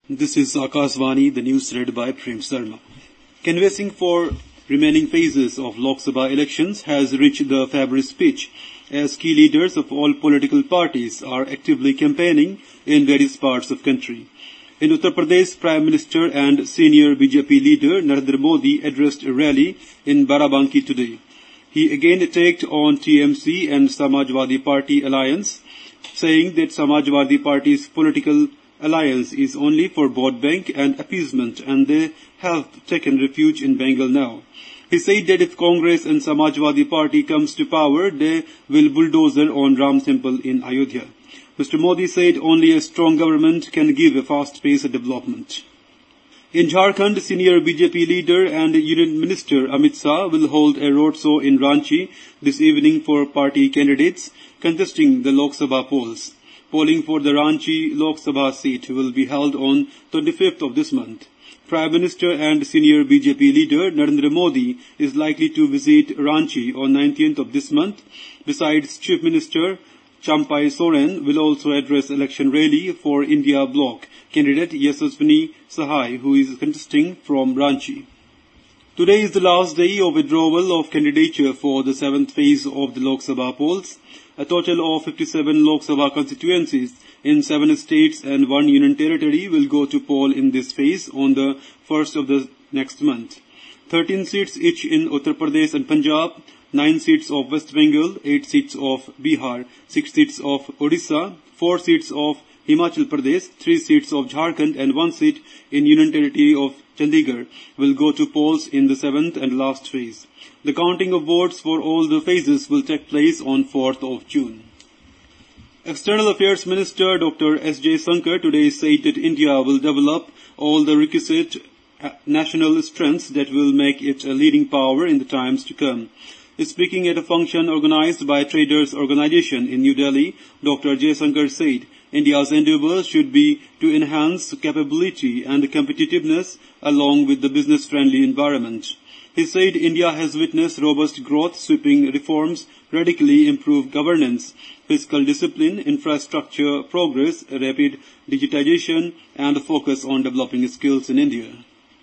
This is Akashvani, the news read by Prem Sharma. Canvassing for remaining phases of Lok Sabha elections has reached the February pitch as key leaders of all political parties are actively campaigning in various parts of the country. In Uttar Pradesh, Prime Minister and senior BJP leader Narendra Modi addressed a rally in Barabanki today. He again attacked on TMC and Samajwadi Party alliance, saying that Samajwadi Party's political alliance is only for vote bank and appeasement and they have taken refuge in Bengal now. He said that if Congress and Samajwadi Party comes to power, they will bulldoze on Ram Temple in Ayodhya. Mr. Modi said only a strong government can give a fast-paced development. In Jharkhand, senior BJP leader and Union Minister Amit Shah will hold a roadshow in Ranchi this evening for party candidates contesting the Lok Sabha polls. Polling for the Ranchi Lok Sabha seat will be held on 25th of this month. Prime Minister and senior BJP leader Narendra Modi is likely to visit Ranchi on 19th of this month. Besides, Chief Minister Champai Soren will also address election rally for India Bloc candidate Yashaswini Sahai, who is contesting from Ranchi. Today is the last day of withdrawal of candidature for the 7th phase of the Lok Sabha polls. A total of 57 Lok Sabha constituencies in 7 states and 1 union territory will go to poll in this phase on the 1st of the next month. 13 seats each in Uttar Pradesh and Punjab, 9 seats of West Bengal, 8 seats of Bihar, 6 seats of Odisha, 4 seats of Himachal Pradesh, 3 seats of Jharkhand and 1 seat in Union Territory of Chandigarh will go to polls in the 7th and last phase. The counting of votes for all the phases will take place on 4th of June. External Affairs Minister Dr. S. Jaishankar today said that India will develop all the requisite national strengths that will make it a leading power in the times to come. Speaking at a function organized by Traders Organization in New Delhi, Dr. Jaishankar said India's endeavors should be to enhance capability and competitiveness along with the business-friendly environment. He said India has witnessed robust growth, sweeping reforms, radically improved governance, fiscal discipline, infrastructure progress, rapid digitization, and a focus on developing skills in India.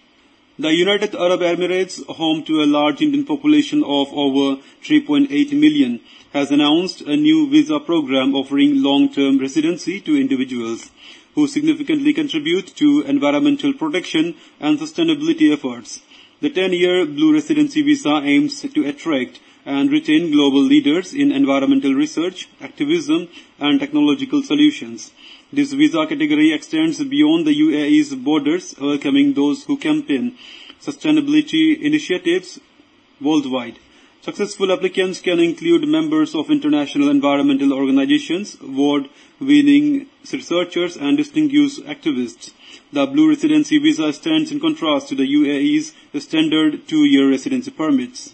The United Arab Emirates, home to a large Indian population of over 3.8 million, has announced a new visa program offering long-term residency to individuals who significantly contribute to environmental protection and sustainability efforts. The 10-year Blue Residency Visa aims to attract and retain global leaders in environmental research, activism, and technological solutions. This visa category extends beyond the UAE's borders, welcoming those who campaign sustainability initiatives worldwide. Successful applicants can include members of international environmental organizations, award-winning researchers, and distinguished activists. The Blue Residency Visa stands in contrast to the UAE's standard 2-year residency permits.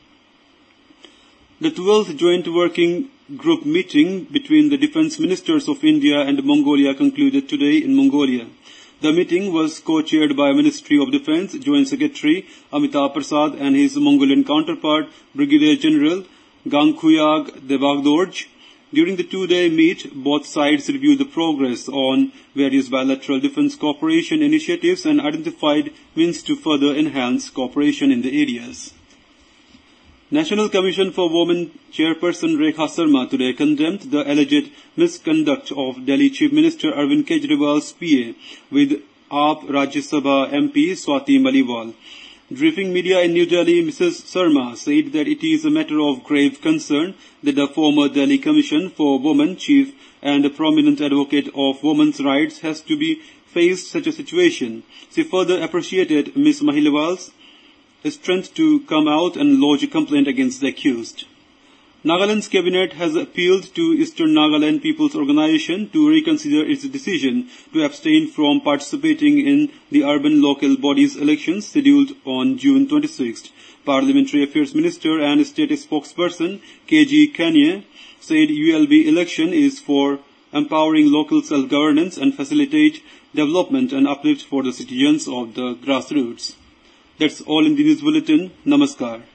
The 12th Joint Working Group meeting between the defense ministers of India and Mongolia concluded today in Mongolia. The meeting was co-chaired by Ministry of Defense Joint Secretary Amitabh Prasad and his Mongolian counterpart Brigadier General Gangkhuyag Debagdorj. During the 2-day meet, both sides reviewed the progress on various bilateral defense cooperation initiatives and identified means to further enhance cooperation in the areas. National Commission for Women Chairperson Rekha Sharma today condemned the alleged misconduct of Delhi Chief Minister Arvind Kejriwal's PA with AAP Rajya Sabha MP Swati Maliwal. Briefing media in New Delhi, Mrs. Sharma said that it is a matter of grave concern that the former Delhi Commission for Women Chief and a prominent advocate of women's rights has to be faced such a situation. She further appreciated Ms. Maliwal's strength to come out and lodge a complaint against the accused. Nagaland's cabinet has appealed to Eastern Nagaland People's Organization to reconsider its decision to abstain from participating in the urban local bodies elections scheduled on June 26th. Parliamentary Affairs Minister and State Spokesperson KG Kanye said ULB election is for empowering local self-governance and facilitate development and uplift for the citizens of the grassroots. That's all in the news bulletin. Namaskar.